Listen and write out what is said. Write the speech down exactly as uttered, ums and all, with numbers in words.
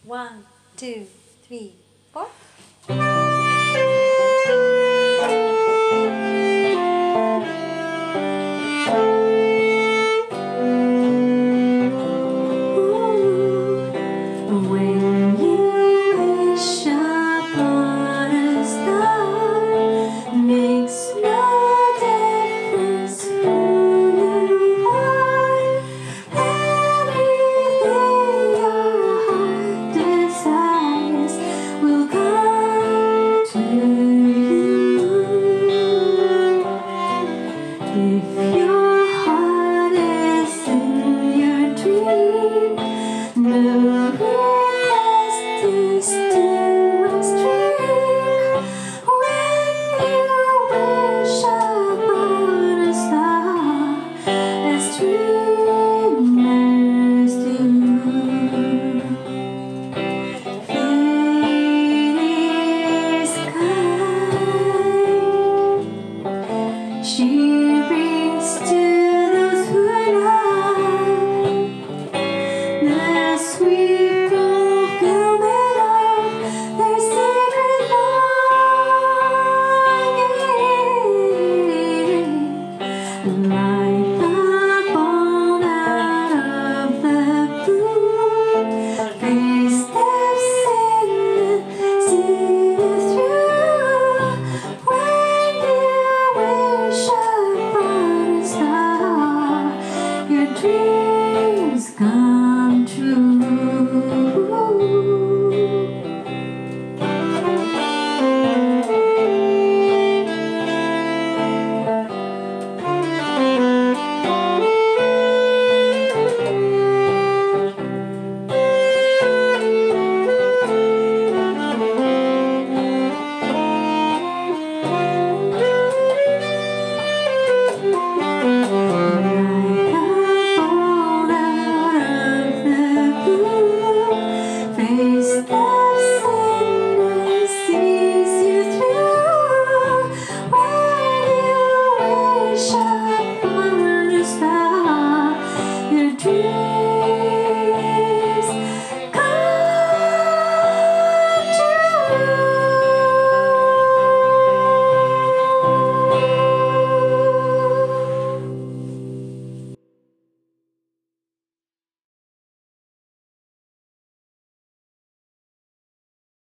One, two, three, four. When you wish upon a star, makes no difference who you are. Anything your heart desires will come to you. If your heart is in your dream, move